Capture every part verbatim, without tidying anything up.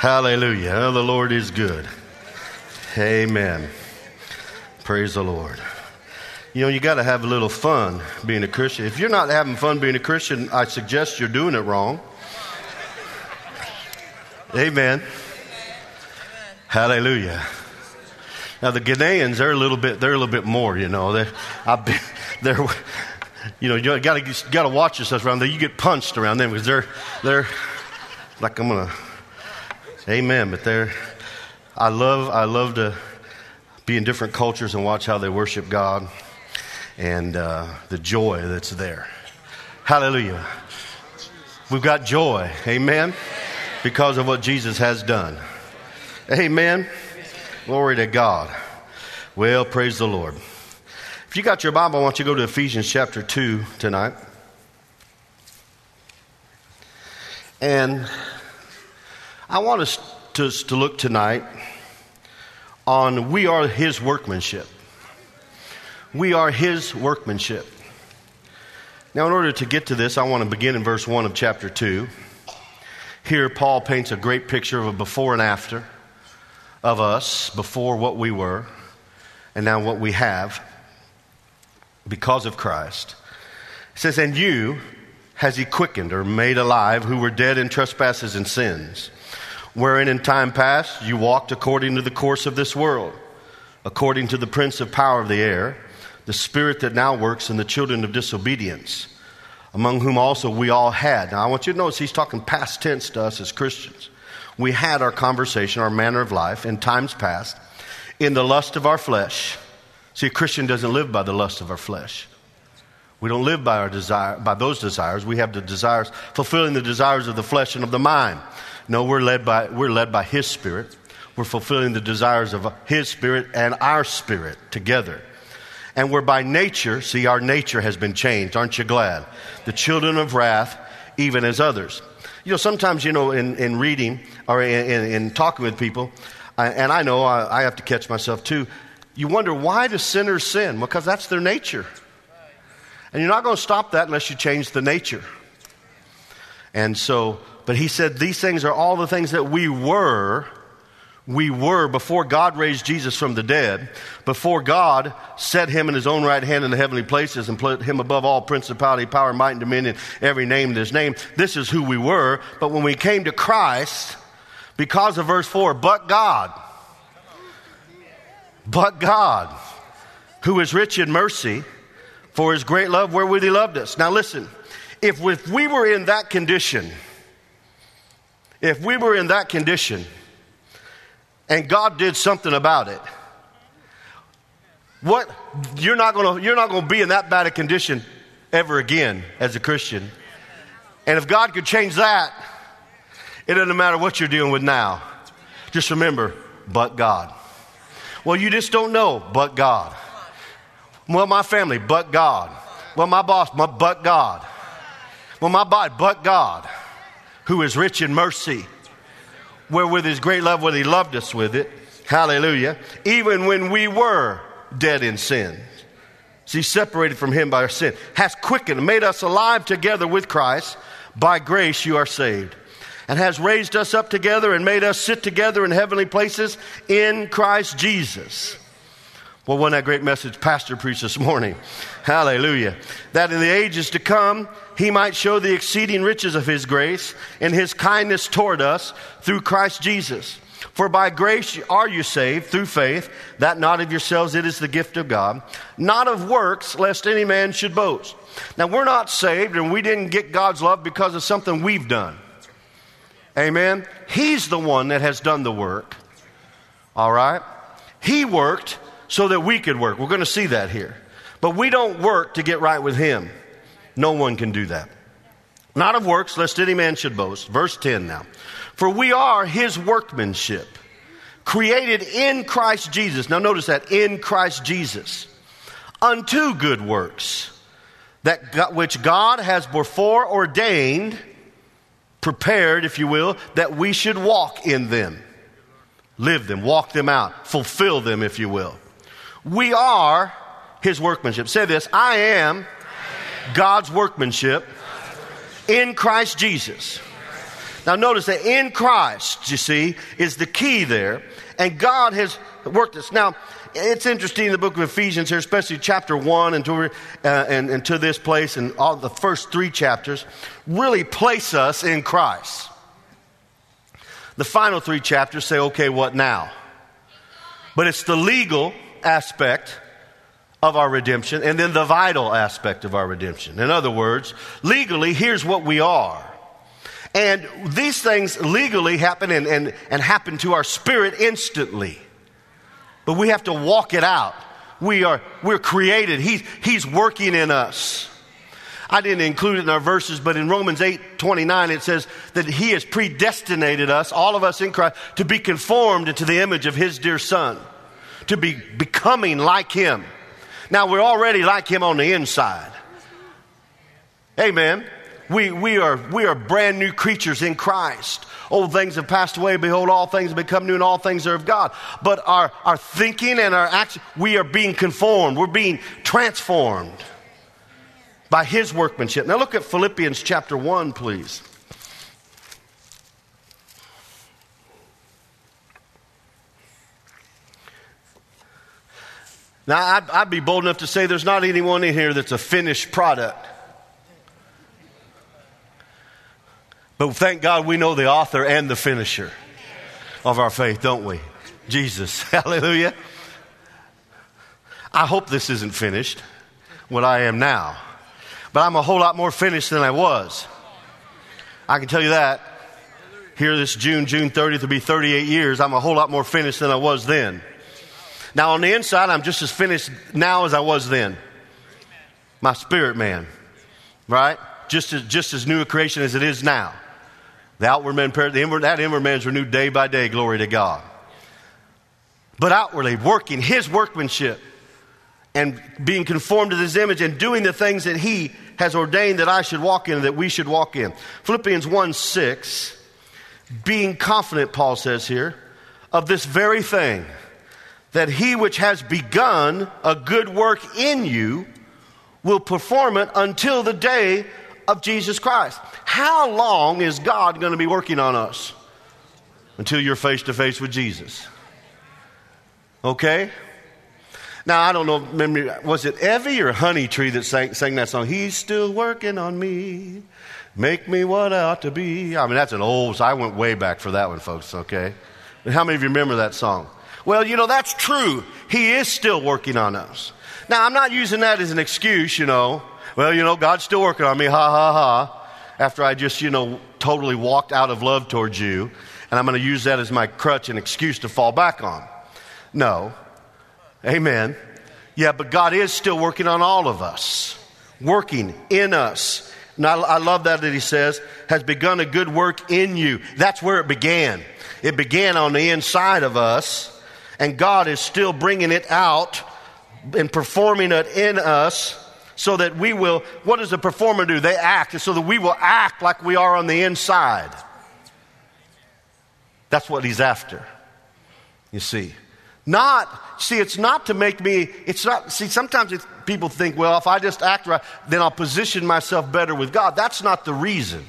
Hallelujah. Oh, the Lord is good. Amen. Praise the Lord. You know, you got to have a little fun being a Christian. If you're not having fun being a Christian, I suggest you're doing it wrong. Amen. Hallelujah. Now the Ghanaians, they're a little bit, they're a little bit more, you know. They, I've been, they're, you know, you got to got to watch yourself around there. You get punched around them because they're, they're like I'm gonna. Amen. But they're, I love, I love to be in different cultures and watch how they worship God and uh, the joy that's there. Hallelujah. We've got joy. Amen. Because of what Jesus has done. Amen. Glory to God. Well, praise the Lord. If you got your Bible, I want you to go to Ephesians chapter two tonight. And I want us to, to look tonight on we are His workmanship. We are His workmanship. Now, in order to get to this, I want to begin in verse one of chapter two. Here, Paul paints a great picture of a before and after of us, before what we were, and now what we have because of Christ. It says, and you has He quickened or made alive who were dead in trespasses and sins, wherein in time past you walked according to the course of this world, according to the prince of power of the air, the spirit that now works in the children of disobedience, among whom also we all had. Now I want you to notice he's talking past tense to us as Christians. We had our conversation, our manner of life in times past, in the lust of our flesh. See, a Christian doesn't live by the lust of our flesh. We don't live by our desire, by those desires. We have the desires, fulfilling the desires of the flesh and of the mind. No, we're led by we're led by His Spirit. We're fulfilling the desires of His Spirit and our spirit together. And we're by nature, see, our nature has been changed. Aren't you glad? The children of wrath, even as others. You know, sometimes, you know, in, in reading or in, in, in talking with people, I, and I know I, I have to catch myself too, you wonder, why do sinners sin? Well, because that's their nature. And you're not going to stop that unless you change the nature. And so, but he said these things are all the things that we were, we were before God raised Jesus from the dead, before God set Him in His own right hand in the heavenly places and put Him above all principality, power, might, and dominion, every name in His name. This is who we were. But when we came to Christ, because of verse four, but God, but God, who is rich in mercy, for His great love wherewith He loved us. Now listen, if we were in that condition, if we were in that condition, and God did something about it, what you're not going to you're not going to be in that bad a condition ever again as a Christian. And if God could change that, it doesn't matter what you're dealing with now. Just remember, but God. Well, you just don't know, but God. Well, my family, but God. Well, my boss, my, but God. Well, my body, but God, who is rich in mercy, wherewith His great love, whether He loved us with it. Hallelujah. Even when we were dead in sin. See, separated from Him by our sin. Has quickened, made us alive together with Christ. By grace you are saved. And has raised us up together and made us sit together in heavenly places in Christ Jesus. Well, wasn't that a great message Pastor preached this morning? Hallelujah. That in the ages to come, He might show the exceeding riches of His grace and His kindness toward us through Christ Jesus. For by grace are you saved through faith, that not of yourselves, it is the gift of God, not of works, lest any man should boast. Now, we're not saved and we didn't get God's love because of something we've done. Amen? He's the one that has done the work. All right? He worked so that we could work. We're going to see that here. But we don't work to get right with Him. No one can do that. Not of works, lest any man should boast. Verse ten now. For we are His workmanship, created in Christ Jesus. Now notice that, in Christ Jesus, unto good works, that God, which God has before ordained, prepared, if you will, that we should walk in them. Live them, walk them out, fulfill them, if you will. We are His workmanship. Say this, I am God's workmanship in Christ Jesus. Now notice that in Christ, you see, is the key there. And God has worked this. Now, it's interesting in the book of Ephesians here, especially chapter one and to, uh, and, and to this place, and all the first three chapters really place us in Christ. The final three chapters say, okay, what now? But it's the legal aspect of our redemption and then the vital aspect of our redemption. In other words, legally, here's what we are. And these things legally happen and, and, and happen to our spirit instantly. But we have to walk it out. We are, we're created. He, he's working in us. I didn't include it in our verses, but in Romans eight twenty-nine it says that He has predestinated us, all of us in Christ, to be conformed into the image of His dear Son, to be becoming like Him. Now we're already like Him on the inside. Amen. We, we are, we are brand new creatures in Christ. Old things have passed away. Behold, all things have become new and all things are of God. But our, our thinking and our action, we are being conformed. We're being transformed by His workmanship. Now look at Philippians chapter one, please. Now, I'd, I'd be bold enough to say there's not anyone in here that's a finished product. But thank God we know the author and the finisher of our faith, don't we? Jesus. Hallelujah. I hope this isn't finished, what I am now. But I'm a whole lot more finished than I was. I can tell you that. Here this June, June thirtieth will be thirty-eight years. I'm a whole lot more finished than I was then. Now on the inside, I'm just as finished now as I was then. My spirit man. Right? Just as, just as new a creation as it is now. The outward man, the inward, that inward man is renewed day by day, glory to God. But outwardly, working His workmanship and being conformed to His image and doing the things that He has ordained that I should walk in, that we should walk in. Philippians one six, being confident, Paul says here, of this very thing, that He which has begun a good work in you will perform it until the day of Jesus Christ. How long is God going to be working on us? Until you're face to face with Jesus. Okay? Now, I don't know, remember, was it Evie or Honey Tree that sang, sang that song? He's still working on me, make me what I ought to be. I mean, that's an old, so I went way back for that one, folks, okay? But how many of you remember that song? Well, you know, that's true. He is still working on us. Now, I'm not using that as an excuse, you know. Well, you know, God's still working on me, ha, ha, ha. After I just, you know, totally walked out of love towards you. And I'm going to use that as my crutch and excuse to fall back on. No. Amen. Yeah, but God is still working on all of us. Working in us. And I, I love that that He says, has begun a good work in you. That's where it began. It began on the inside of us. And God is still bringing it out and performing it in us so that we will, what does a performer do? They act, so that we will act like we are on the inside. That's what He's after, you see. Not, see, it's not to make me, it's not, see, sometimes it's, people think, well, if I just act right, then I'll position myself better with God. That's not the reason.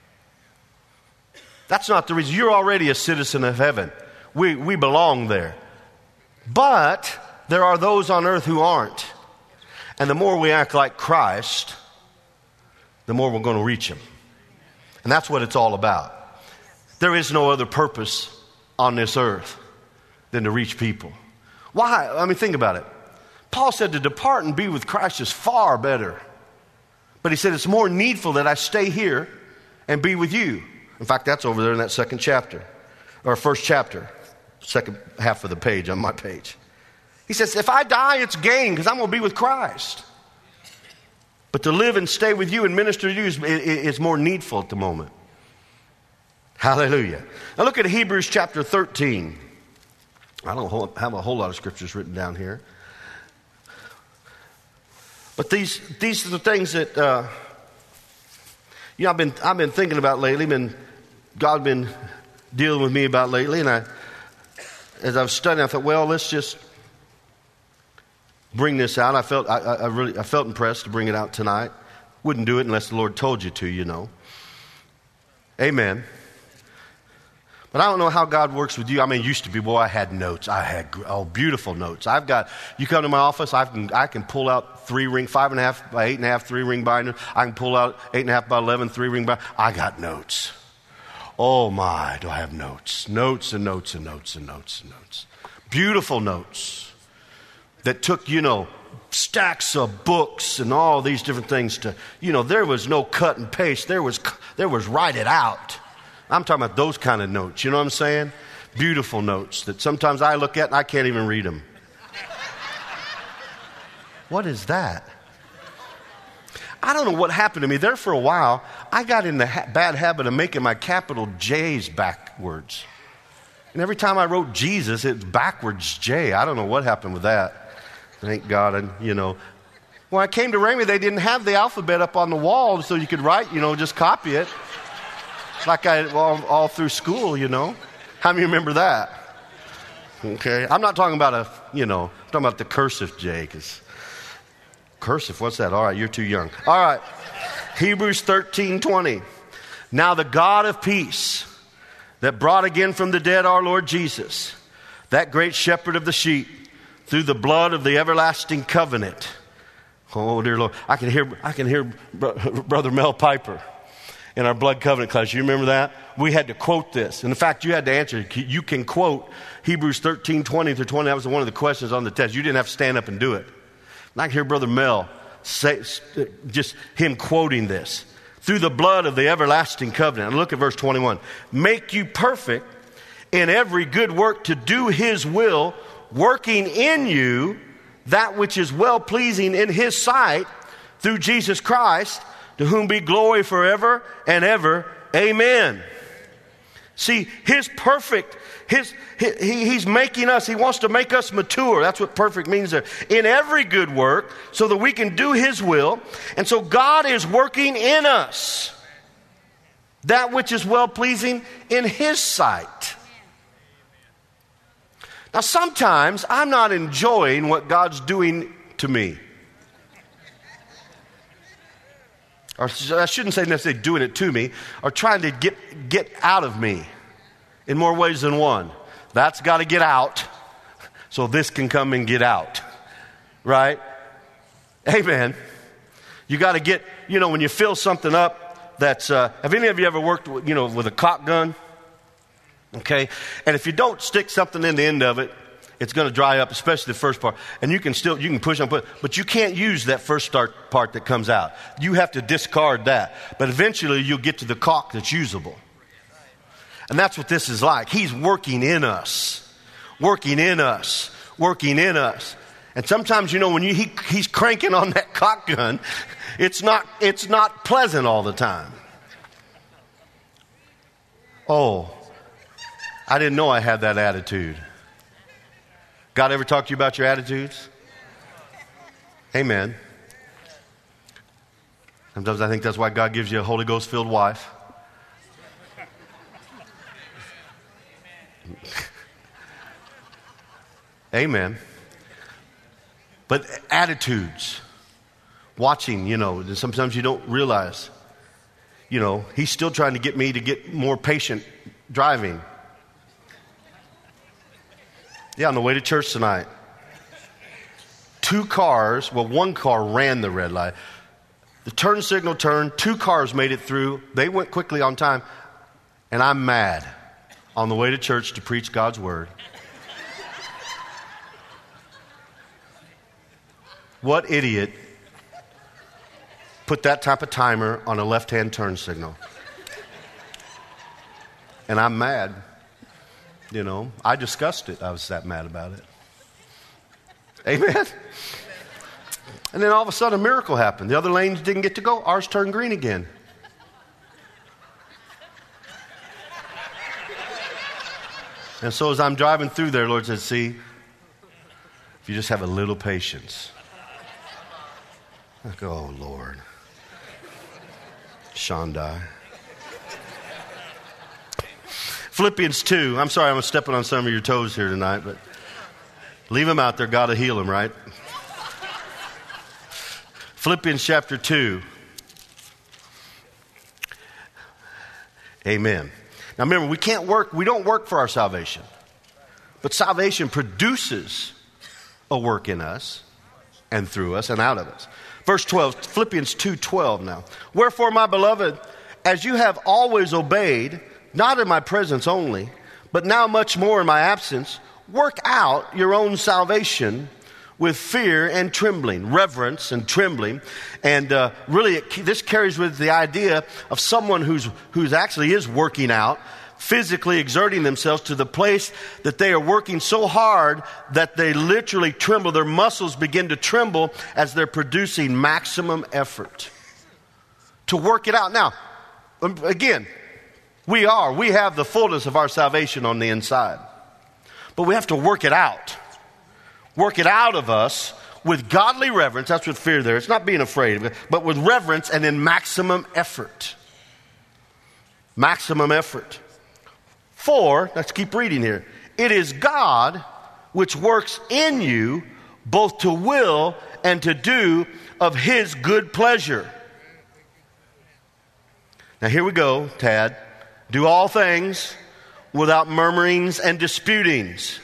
That's not the reason. You're already a citizen of heaven. We, we belong there. But there are those on earth who aren't. And the more we act like Christ, the more we're going to reach Him. And that's what it's all about. There is no other purpose on this earth than to reach people. Why? I mean, think about it. Paul said to depart and be with Christ is far better. But he said it's more needful that I stay here and be with you. In fact, that's over there in that second chapter, or first chapter, second half of the page on my page. He says, if I die, it's gain because I'm going to be with Christ. But to live and stay with you and minister to you is, is more needful at the moment. Hallelujah. Now look at Hebrews chapter thirteen. I don't have a whole lot of scriptures written down here. But these these are the things that uh, you know I've been I've been thinking about lately. Been God's been dealing with me about lately, and I as I was studying, I thought, well, let's just bring this out. I felt I, I really I felt impressed to bring it out tonight. Wouldn't do it unless the Lord told you to, you know. Amen. But I don't know how God works with you. I mean, it used to be, boy, I had notes. I had, oh, beautiful notes. I've got, you come to my office, I can I can pull out three ring, five and a half by eight and a half, three ring binder. I can pull out eight and a half by eleven, three ring binder. I got notes. Oh my, do I have notes. Notes and notes and notes and notes and notes. Beautiful notes that took, you know, stacks of books and all these different things to, you know, there was no cut and paste. There was, there was write it out. I'm talking about those kind of notes. You know what I'm saying? Beautiful notes that sometimes I look at and I can't even read them. What is that? I don't know what happened to me. There for a while, I got in the ha- bad habit of making my capital J's backwards. And every time I wrote Jesus, it's backwards J. I don't know what happened with that. Thank God. And, you know, when I came to Ramey, they didn't have the alphabet up on the wall so you could write, you know, just copy it. Like I, all, all through school, you know. How many remember that? Okay. I'm not talking about a, you know, I'm talking about the cursive J, because cursive, what's that? All right, you're too young. All right. Hebrews thirteen twenty. Now the God of peace that brought again from the dead our Lord Jesus, that great shepherd of the sheep, through the blood of the everlasting covenant. Oh, dear Lord. I can hear, I can hear Brother Mel Piper in our blood covenant class. You remember that? We had to quote this. And in fact, you had to answer. You can quote Hebrews thirteen twenty through twenty. That was one of the questions on the test. You didn't have to stand up and do it. And I can hear Brother Mel say, just him quoting this. Through the blood of the everlasting covenant. And look at verse twenty-one. Make you perfect in every good work to do his will, working in you that which is well-pleasing in his sight, through Jesus Christ, to whom be glory forever and ever. Amen. See, his perfect, his, he, he's making us, he wants to make us mature. That's what perfect means there. In every good work, so that we can do his will. And so God is working in us that which is well-pleasing in his sight. Now, sometimes I'm not enjoying what God's doing to me. Or I shouldn't say necessarily doing it to me, or trying to get, get out of me in more ways than one. That's got to get out so this can come and get out. Right? Amen. You got to get, you know, when you fill something up that's, uh, have any of you ever worked, you know, with a caulk gun? Okay? And if you don't stick something in the end of it, it's going to dry up, especially the first part. And you can still, you can push on, but you can't use that first start part that comes out. You have to discard that. But eventually you'll get to the caulk that's usable. And that's what this is like. He's working in us, working in us, working in us. And sometimes, you know, when you, he, he's cranking on that caulk gun, it's not, it's not pleasant all the time. Oh, I didn't know I had that attitude. God ever talk to you about your attitudes? Amen. Sometimes I think that's why God gives you a Holy Ghost-filled wife. Amen. But attitudes, watching, you know, sometimes you don't realize, you know, he's still trying to get me to get more patient driving. Yeah, on the way to church tonight, two cars, well, one car ran the red light. The turn signal turned, two cars made it through. They went quickly on time, and I'm mad on the way to church to preach God's word. What idiot put that type of timer on a left-hand turn signal? And I'm mad. You know, I discussed it. I was that mad about it. Amen? And then all of a sudden a miracle happened. The other lanes didn't get to go. Ours turned green again. And so as I'm driving through there, Lord said, see, if you just have a little patience. I go, oh, Lord. Shandai. Philippians two. I'm sorry I'm stepping on some of your toes here tonight, but leave them out there. God will heal them, right? Philippians chapter two. Amen. Now remember, we can't work, we don't work for our salvation. But salvation produces a work in us and through us and out of us. Verse twelve, Philippians two twelve now. Wherefore, my beloved, as you have always obeyed, not in my presence only, but now much more in my absence, work out your own salvation with fear and trembling, reverence and trembling. And uh, really, it, this carries with the idea of someone who's who's actually is working out, physically exerting themselves to the place that they are working so hard that they literally tremble. Their muscles begin to tremble as they're producing maximum effort to work it out. Now, again, we are, we have the fullness of our salvation on the inside. But we have to work it out. Work it out of us with godly reverence. That's what fear there. It's not being afraid, but with reverence and in maximum effort. Maximum effort. For, let's keep reading here. It is God which works in you both to will and to do of his good pleasure. Now here we go, Tad. Do all things without murmurings and disputings.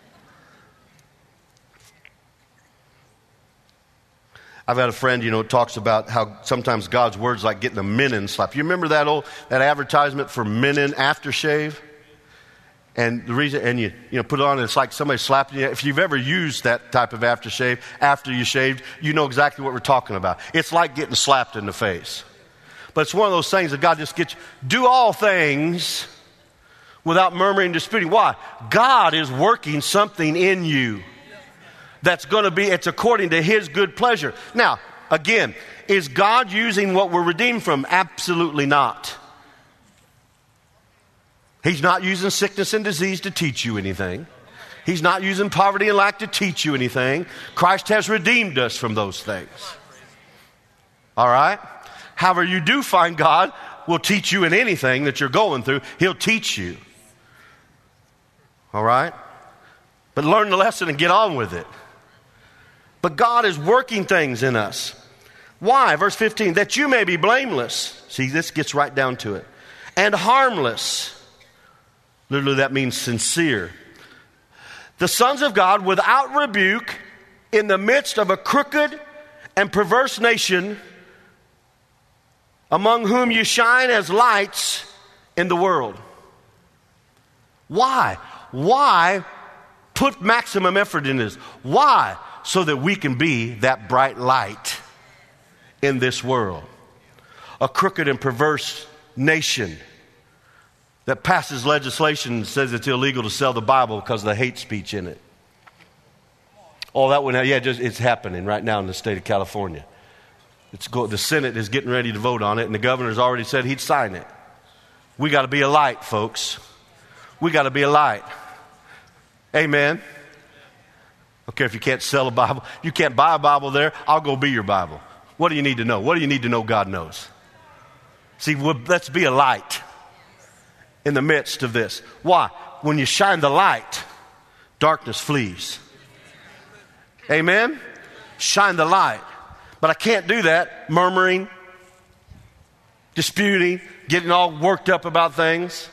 I've had a friend, you know, talks about how sometimes God's word's like getting a Menon slap. You remember that old that advertisement for Menon aftershave? And the reason, and you you know put it on, and it's like somebody slapping you. If you've ever used that type of aftershave after you shaved, you know exactly what we're talking about. It's like getting slapped in the face. But it's one of those things that God just gets you. Do all things without murmuring and disputing. Why? God is working something in you. That's going to be, it's according to his good pleasure. Now, again, is God using what we're redeemed from? Absolutely not. He's not using sickness and disease to teach you anything. He's not using poverty and lack to teach you anything. Christ has redeemed us from those things. All right? However, you do find God will teach you in anything that you're going through. He'll teach you. All right? But learn the lesson and get on with it. But God is working things in us. Why? Verse fifteen, that you may be blameless. See, this gets right down to it. And harmless. Literally, that means sincere. The sons of God without rebuke in the midst of a crooked and perverse nation, among whom you shine as lights in the world. Why? Why put maximum effort in this? Why? So that we can be that bright light in this world. A crooked and perverse nation that passes legislation and says it's illegal to sell the Bible because of the hate speech in it. Oh, that one, yeah, just, it's happening right now in the state of California. It's go, the Senate is getting ready to vote on it, and the governor's already said he'd sign it. We got to be a light, folks. We got to be a light. Amen. Okay, if you can't sell a Bible, you can't buy a Bible there, I'll go be your Bible. What do you need to know? What do you need to know God knows? See, let's be a light in the midst of this. Why? When you shine the light, darkness flees. Amen? Shine the light. But I can't do that murmuring, disputing, getting all worked up about things.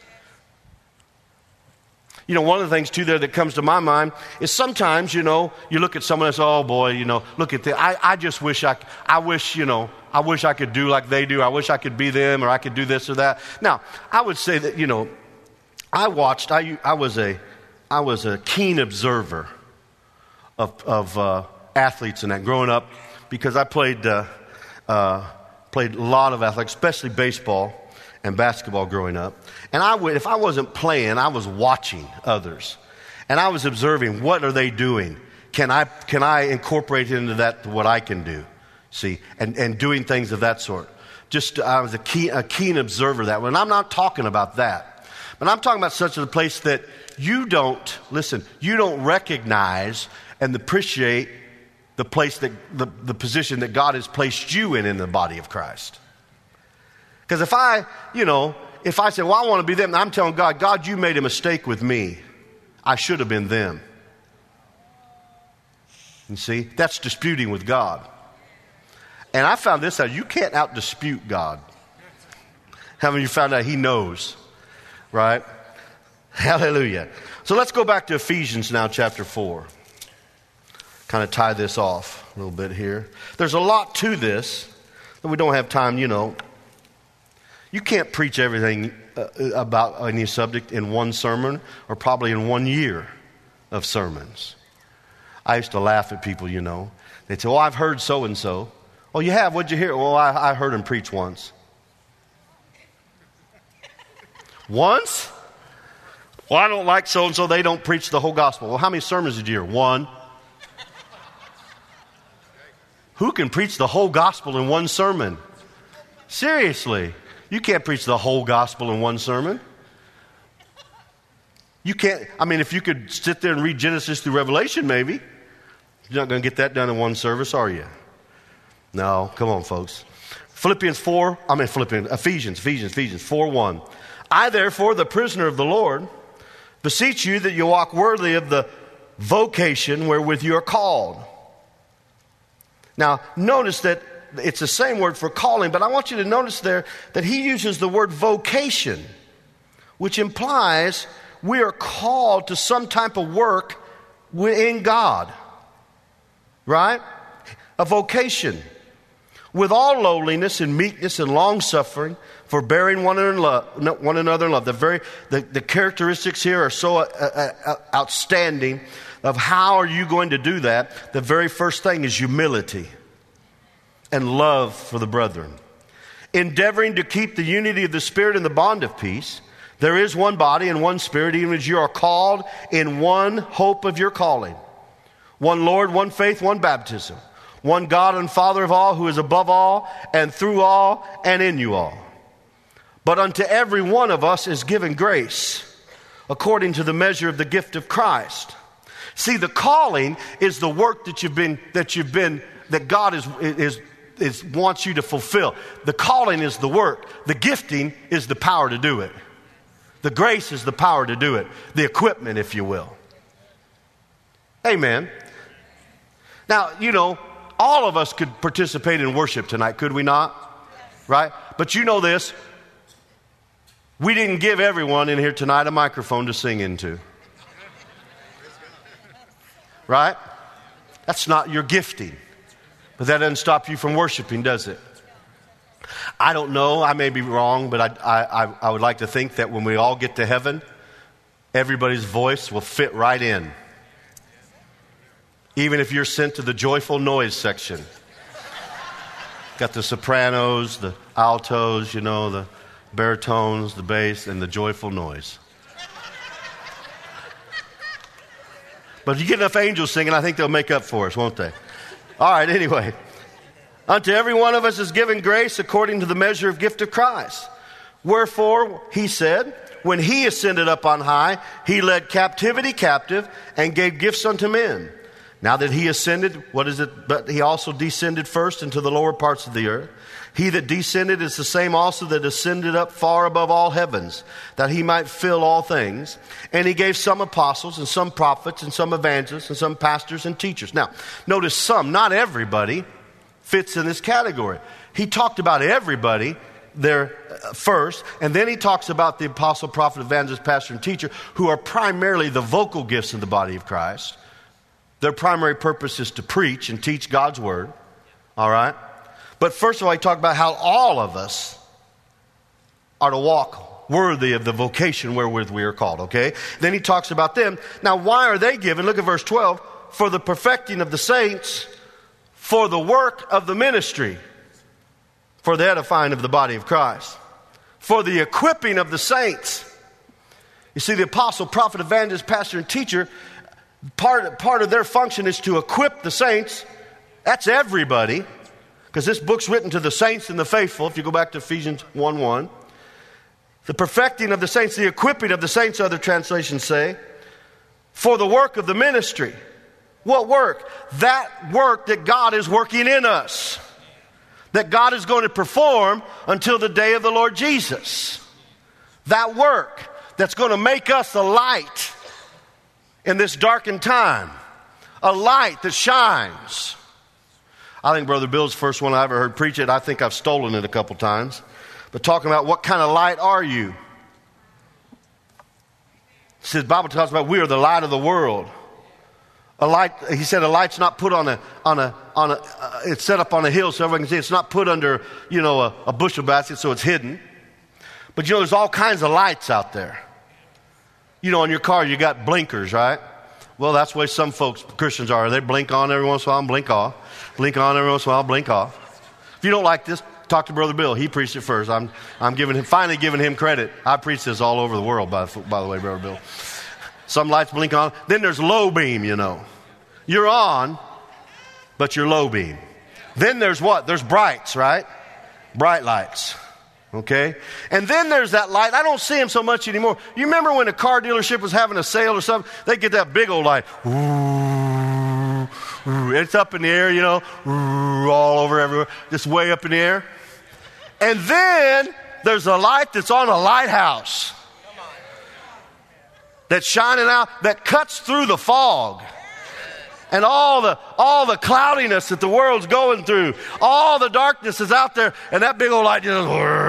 You know, one of the things, too, there that comes to my mind is sometimes, you know, you look at someone and say, oh, boy, you know, look at this. I, I just wish I, I wish, you know, I wish I could do like they do. I wish I could be them, or I could do this or that. Now, I would say that, you know, I watched, I, I was a, I was a keen observer of, of uh, athletes and that growing up, because I played, uh, uh, played a lot of athletics, especially baseball and basketball growing up. And I would, if I wasn't playing, I was watching others. And I was observing, what are they doing? Can I, can I incorporate into that what I can do? See, and, and doing things of that sort. Just, I was a keen, a keen observer of that. And I'm not talking about that. But I'm talking about such a place that you don't, listen, you don't recognize and appreciate the place that, the, the position that God has placed you in in the body of Christ. Because if I, you know, if I say, well, I want to be them, I'm telling God, God, you made a mistake with me. I should have been them. You see, that's disputing with God. And I found this out. You can't out-dispute God. How many of you found out he knows? right? Hallelujah. So let's go back to Ephesians now, chapter four. Kind of tie this off a little bit here. There's a lot to this, but we don't have time, you know. You can't preach everything uh, about any subject in one sermon or probably in one year of sermons. I used to laugh at people, you know. They'd say, well, I've heard so-and-so. Oh, you have? What'd you hear? Well, I, I heard him preach once. Once? Well, I don't like so-and-so. They don't preach the whole gospel. Well, how many sermons did you hear? One. Who can preach the whole gospel in one sermon? Seriously. You can't preach the whole gospel in one sermon. You can't, I mean, if you could sit there and read Genesis through Revelation, maybe. You're not going to get that done in one service, are you? No, come on, folks. Philippians four, I mean Philippians, Ephesians, Ephesians, Ephesians four one. I, therefore, the prisoner of the Lord, beseech you that you walk worthy of the vocation wherewith you are called. Now, notice that it's the same word for calling, but I want you to notice there that he uses the word vocation, which implies we are called to some type of work in God. Right? A vocation. With all lowliness and meekness and long-suffering, forbearing one another, one another in love. The, very, the, the characteristics here are so uh, uh, outstanding of how are you going to do that. The very first thing is humility and love for the brethren. Endeavoring to keep the unity of the Spirit in the bond of peace. There is one body and one Spirit, even as you are called in one hope of your calling. One Lord, one faith, one baptism. One God and Father of all, who is above all, and through all, and in you all. But unto every one of us is given grace, according to the measure of the gift of Christ. See, the calling is the work that you've been, that you've been, that God is, is, is wants you to fulfill. The calling is the work. The gifting is the power to do it. The grace is the power to do it. The equipment, if you will. Amen. Now, you know, all of us could participate in worship tonight, could we not? Yes. Right? But you know this. We didn't give everyone in here tonight a microphone to sing into. Right? That's not your gifting. But that doesn't stop you from worshiping, does it? I don't know. I may be wrong, but I, I, I would like to think that when we all get to heaven, everybody's voice will fit right in. Even if you're sent to the joyful noise section. Got the sopranos, the altos, you know, the baritones, the bass, and the joyful noise. But if you get enough angels singing, I think they'll make up for us, won't they? All right, anyway. Unto every one of us is given grace according to the measure of gift of Christ. Wherefore, he said, when he ascended up on high, he led captivity captive and gave gifts unto men. Now that he ascended, what is it? But he also descended first into the lower parts of the earth. He that descended is the same also that ascended up far above all heavens, that he might fill all things. And he gave some apostles and some prophets and some evangelists and some pastors and teachers. Now, notice some, not everybody fits in this category. He talked about everybody there first, and then he talks about the apostle, prophet, evangelist, pastor, and teacher, who are primarily the vocal gifts in the body of Christ. Their primary purpose is to preach and teach God's word. All right? But first of all, he talked about how all of us are to walk worthy of the vocation wherewith we are called. Okay? Then he talks about them. Now, why are they given? Look at verse twelve. For the perfecting of the saints, for the work of the ministry, for the edifying of the body of Christ, for the equipping of the saints. You see, the apostle, prophet, evangelist, pastor, and teacher, Part, part of their function is to equip the saints. That's everybody. Because this book's written to the saints and the faithful. If you go back to Ephesians one one. The perfecting of the saints, the equipping of the saints, other translations say. For the work of the ministry. What work? That work that God is working in us. That God is going to perform until the day of the Lord Jesus. That work that's going to make us a light in this darkened time, a light that shines. I think Brother Bill's first one I ever heard preach it. I think I've stolen it a couple times. But talking about what kind of light are you? says, the Bible talks about we are the light of the world. A light, he said, a light's not put on a, on a, on a, uh, it's set up on a hill so everyone can see. It's not put under, you know, a, a bushel basket so it's hidden. But you know, there's all kinds of lights out there. You know, in your car, you got blinkers, right? Well, that's the way some folks, Christians are. They blink on every once in a while and blink off. Blink on every once in a while, blink off. If you don't like this, talk to Brother Bill. He preached it first. I'm, I'm giving him, finally giving him credit. I preach this all over the world, by, by the way, Brother Bill. Some lights blink on. Then there's low beam, you know. You're on, but you're low beam. Then there's what? There's brights, right? Bright lights. Okay? And then there's that light. I don't see them so much anymore. You remember when a car dealership was having a sale or something? They get that big old light. It's up in the air, you know, all over everywhere, just way up in the air. And then there's a light that's on a lighthouse that's shining out, that cuts through the fog. And all the all the cloudiness that the world's going through, all the darkness is out there, and that big old light just...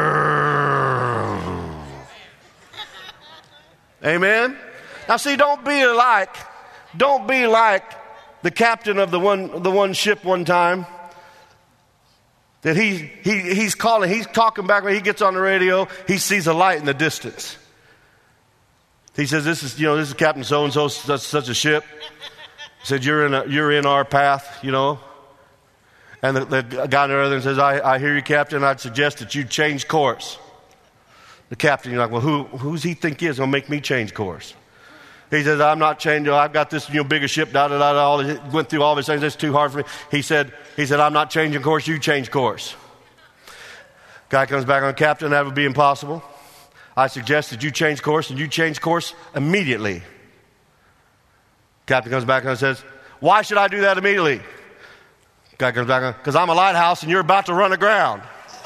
Amen? Now see, don't be like, don't be like the captain of the one the one ship one time. That he he he's calling, he's talking back when he gets on the radio, he sees a light in the distance. He says, "This is, you know, this is Captain so and so, such such a ship." He said, "You're in a, you're in our path, you know." And the, the guy on the other end says, I, "I hear you, Captain. I'd suggest that you change course." The captain, you're like, "Well, who who's he think he is going to make me change course?" He says, "I'm not changing. I've got this, you know, bigger ship. Da da da da. All it went through all these things. It's too hard for me." He said, "He said I'm not changing course. You change course." Guy comes back on, "Captain, that would be impossible. I suggest that you change course, and you change course immediately." Captain comes back and says, "Why should I do that immediately?" Guy comes back on, "Because I'm a lighthouse and you're about to run aground."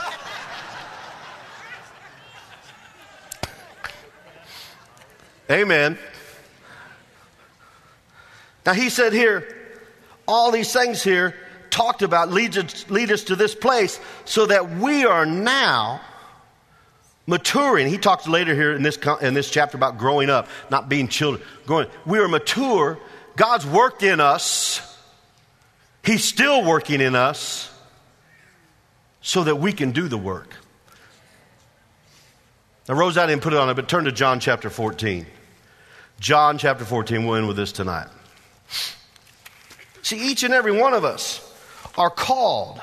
Amen. Now he said here, all these things here talked about lead us, lead us to this place so that we are now maturing. He talks later here in this, in this chapter about growing up, not being children. Growing. We are mature. God's worked in us. He's still working in us so that we can do the work. I wrote that and put it on it, but turn to John chapter fourteen. John chapter fourteen, we'll end with this tonight. See, each and every one of us are called.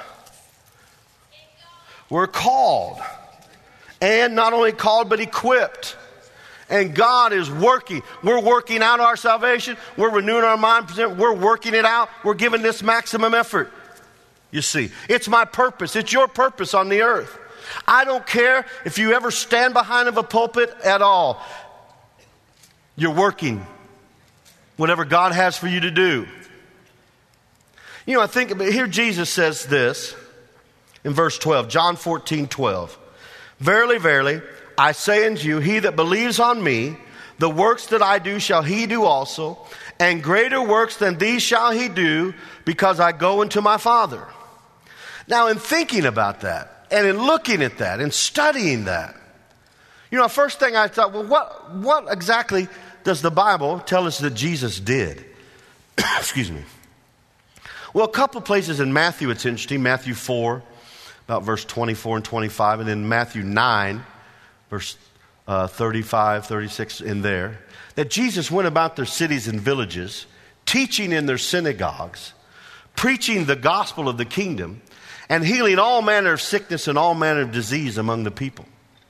We're called. And not only called, but equipped. And God is working. We're working out our salvation. We're renewing our mind. We're working it out. We're giving this maximum effort. You see, it's my purpose. It's your purpose on the earth. I don't care if you ever stand behind of a pulpit at all. You're working whatever God has for you to do. You know, I think, here Jesus says this in verse twelve, John fourteen, twelve. "Verily, verily, I say unto you, he that believes on me, the works that I do shall he do also, and greater works than these shall he do, because I go unto my Father." Now, in thinking about that, and in looking at that, and studying that, you know, first thing I thought, well, what, what exactly does the Bible tell us that Jesus did? Excuse me. Well, a couple places in Matthew, it's interesting. Matthew four, about verse twenty-four and twenty-five, and then Matthew nine, verse uh, thirty-five, thirty-six in there, that Jesus went about their cities and villages, teaching in their synagogues, preaching the gospel of the kingdom, and healing all manner of sickness and all manner of disease among the people.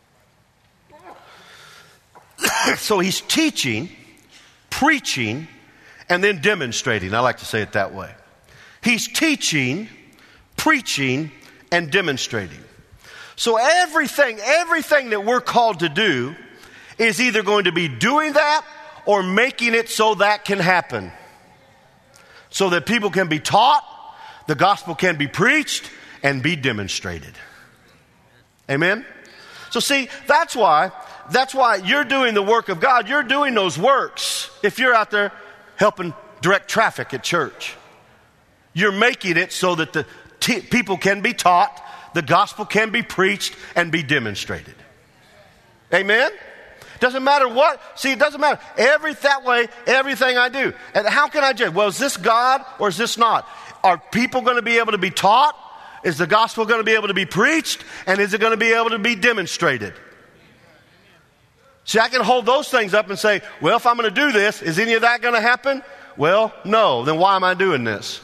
So he's teaching, preaching, and then demonstrating. I like to say it that way. He's teaching, preaching, and demonstrating. So everything, everything that we're called to do is either going to be doing that or making it so that can happen. So that people can be taught, the gospel can be preached, and be demonstrated. Amen? So see, that's why, that's why you're doing the work of God. You're doing those works if you're out there helping direct traffic at church. You're making it so that the t- people can be taught, the gospel can be preached, and be demonstrated. Amen? Doesn't matter what. See, it doesn't matter. Every that way, everything I do. And how can I judge? Well, is this God or is this not? Are people going to be able to be taught? Is the gospel going to be able to be preached? And is it going to be able to be demonstrated? See, I can hold those things up and say, well, if I'm going to do this, is any of that going to happen? Well, no. Then why am I doing this?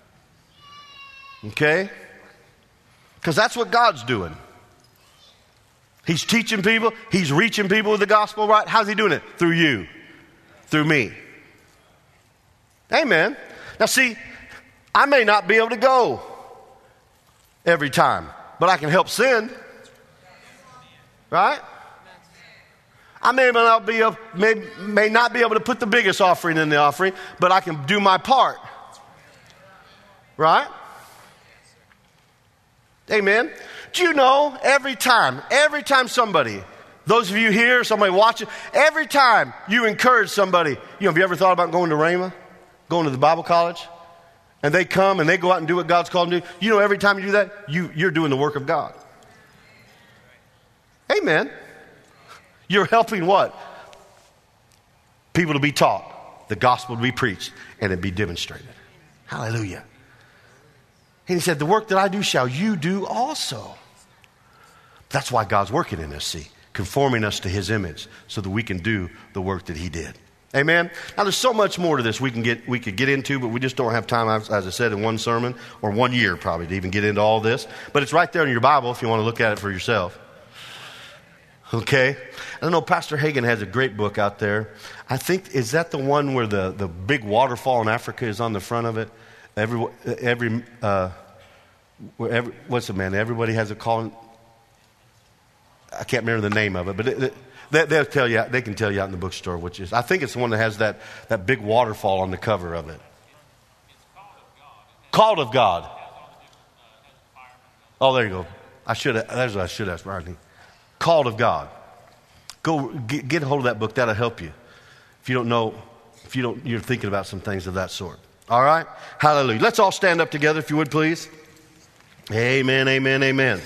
Okay? Because that's what God's doing. He's teaching people. He's reaching people with the gospel, right? How's he doing it? Through you. Through me. Amen. Now see, I may not be able to go every time, but I can help send. Right? I may not be able, may, may not be able to put the biggest offering in the offering, but I can do my part. Right? Amen. Do you know every time, every time somebody, those of you here, somebody watching, every time you encourage somebody, you know, have you ever thought about going to Rhema, going to the Bible college, and they come and they go out and do what God's called them to do? You know, every time you do that, you, you're doing the work of God. Amen. You're helping what? People to be taught, the gospel to be preached, and it be demonstrated. Hallelujah. And he said, the work that I do shall you do also. That's why God's working in us, see, conforming us to his image so that we can do the work that he did. Amen. Now there's so much more to this we can get we could get into, but we just don't have time, as I said, in one sermon or one year probably to even get into all this. But it's right there in your Bible if you want to look at it for yourself. Okay. I know Pastor Hagin has a great book out there. I think, is that the one where the, the big waterfall in Africa is on the front of it? Every, every, uh, every what's it, man? Everybody has a call. I can't remember the name of it, but it, it, they, they'll tell you. They can tell you out in the bookstore, which is. I think it's the one that has that, that big waterfall on the cover of it. Called of God. Oh, there you go. I should have. That's what I should have. Right. Called of God. Go get, get a hold of that book. That'll help you. If you don't know, if you don't, you're thinking about some things of that sort. All right? Hallelujah. Let's all stand up together, if you would, please. Amen, amen, amen.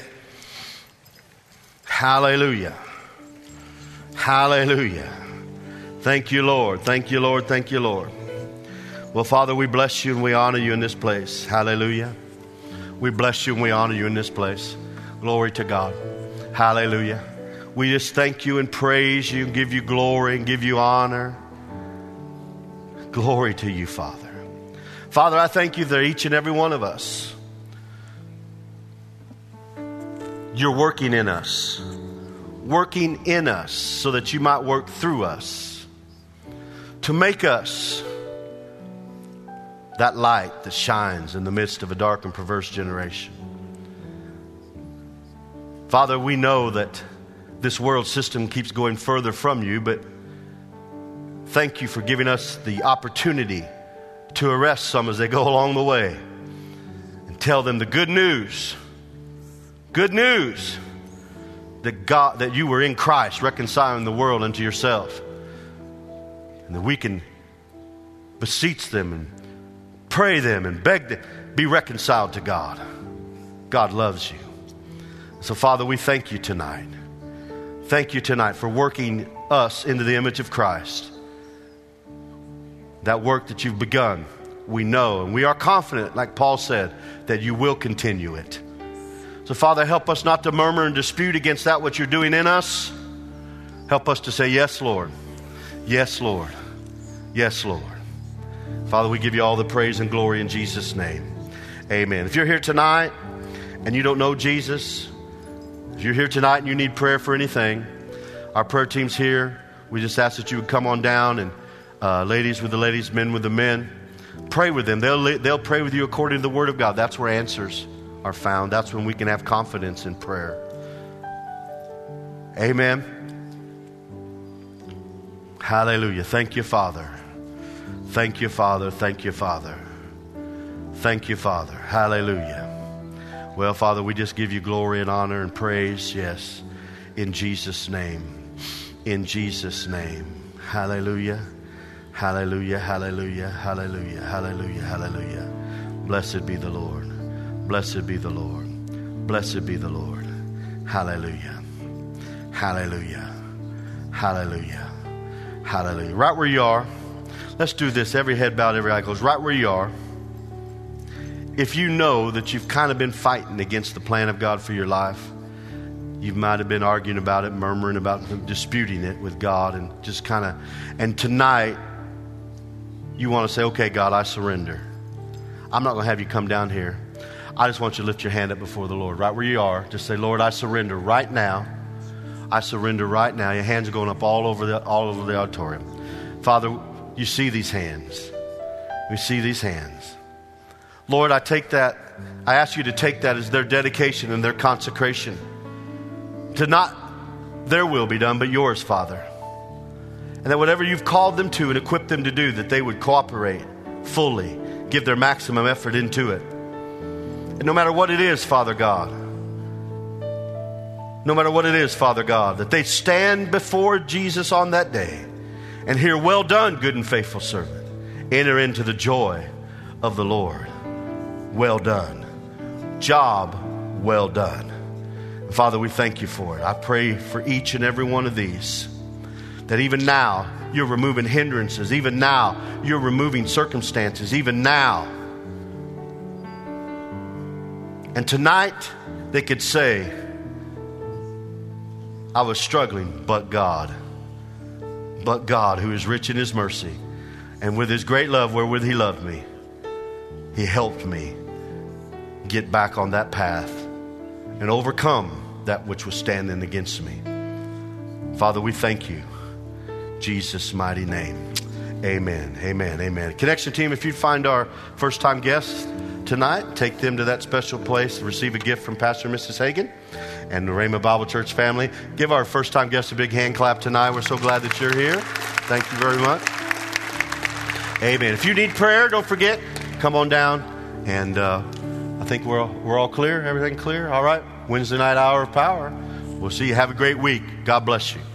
Hallelujah. Hallelujah. Thank you, Lord. Thank you, Lord. Thank you, Lord. Well, Father, we bless you and we honor you in this place. Hallelujah. We bless you and we honor you in this place. Glory to God. Hallelujah. We just thank you and praise you and give you glory and give you honor. Glory to you, Father. Father, I thank you that each and every one of us, you're working in us, working in us so that you might work through us to make us that light that shines in the midst of a dark and perverse generation. Father, we know that this world system keeps going further from you, but thank you for giving us the opportunity to arrest some as they go along the way and tell them the good news. Good news that God, that you were in Christ reconciling the world unto yourself, and that we can beseech them and pray them and beg them, be reconciled to God. God loves you. So, Father, we thank you tonight. Thank you tonight for working us into the image of Christ. That work that you've begun, we know, and we are confident, like Paul said, that you will continue it. So, Father, help us not to murmur and dispute against that what you're doing in us. Help us to say, yes, Lord. Yes, Lord. Yes, Lord. Father, we give you all the praise and glory in Jesus' name. Amen. If you're here tonight and you don't know Jesus, if you're here tonight and you need prayer for anything, our prayer team's here. We just ask that you would come on down, and uh, ladies with the ladies, men with the men, pray with them. They'll, they'll pray with you according to the Word of God. That's where answers are found. That's when we can have confidence in prayer. Amen. Hallelujah. Thank you, Father. Thank you, Father. Thank you, Father. Thank you, Father. Hallelujah. Well, Father, we just give you glory and honor and praise. Yes. In Jesus' name. In Jesus' name. Hallelujah. Hallelujah. Hallelujah. Hallelujah. Hallelujah. Hallelujah. Blessed be the Lord. Blessed be the Lord. Blessed be the Lord. Hallelujah. Hallelujah. Hallelujah. Hallelujah. Right where you are. Let's do this. Every head bowed, every eye closed. Right where you are. If you know that you've kind of been fighting against the plan of God for your life, you might have been arguing about it, murmuring about it, disputing it with God, and just kind of, and tonight you want to say, okay, God, I surrender. I'm not going to have you come down here. I just want you to lift your hand up before the Lord. Right where you are, just say, Lord, I surrender right now. I surrender right now. Your hands are going up all over the, all over the auditorium. Father, you see these hands. We see these hands. Lord, I take that, I ask you to take that as their dedication and their consecration to not their will be done, but yours, Father. And that whatever you've called them to and equipped them to do, that they would cooperate fully, give their maximum effort into it. And no matter what it is, Father God, no matter what it is, Father God, that they stand before Jesus on that day and hear, well done, good and faithful servant. Enter into the joy of the Lord. Well done. Job well done. And Father, we thank you for it. I pray for each and every one of these, that even now you're removing hindrances. Even now you're removing circumstances. Even now. And tonight they could say, I was struggling, but God. But God, who is rich in his mercy, and with his great love wherewith he loved me, he helped me get back on that path and overcome that which was standing against me. Father, we thank you. In Jesus' mighty name. Amen. Amen. Amen. Connection team, if you'd find our first time guests tonight, take them to that special place to receive a gift from Pastor and Missus Hagan and the Rhema Bible Church family. Give our first time guests a big hand clap tonight. We're so glad that you're here. Thank you very much. Amen. If you need prayer, don't forget, come on down. And uh, I think we're, we're all clear. Everything clear? All right. Wednesday night hour of power. We'll see you. Have a great week. God bless you.